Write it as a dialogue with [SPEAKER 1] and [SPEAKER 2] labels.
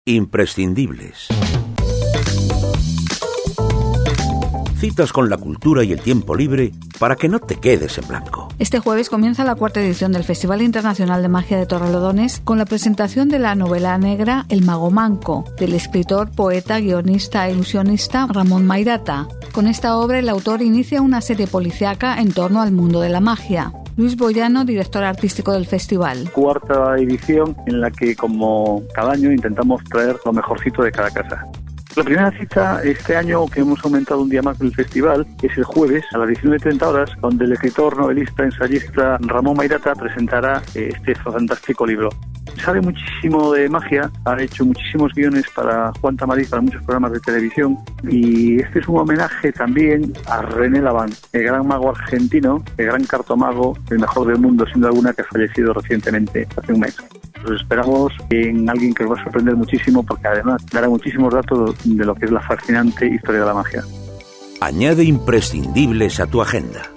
[SPEAKER 1] Imprescindibles. Citas con la cultura y el tiempo libre para que no te quedes en blanco.
[SPEAKER 2] Este jueves comienza la cuarta edición del Festival Internacional de Magia de Torrelodones con la presentación de la novela negra El Mago Manco, del escritor, poeta, guionista e ilusionista Ramón Mairata. Con esta obra el autor inicia una serie policíaca en torno al mundo de la magia. Luis Boyano, director artístico del festival.
[SPEAKER 3] Cuarta edición en la que, como cada año, intentamos traer lo mejorcito de cada casa. La primera cita este año, que hemos aumentado un día más del festival, es el jueves a las 19:30 horas, donde el escritor, novelista, ensayista Ramón Mairata presentará este fantástico libro. Sabe muchísimo de magia, ha hecho muchísimos guiones para Juan Tamariz, para muchos programas de televisión, y este es un homenaje también a René Laván, el gran mago argentino, el gran cartomago, el mejor del mundo, sin duda alguna, que ha fallecido recientemente, hace un mes. Los esperamos en alguien que os va a sorprender muchísimo, porque además dará muchísimos datos de lo que es la fascinante historia de la magia.
[SPEAKER 1] Añade Imprescindibles a tu agenda.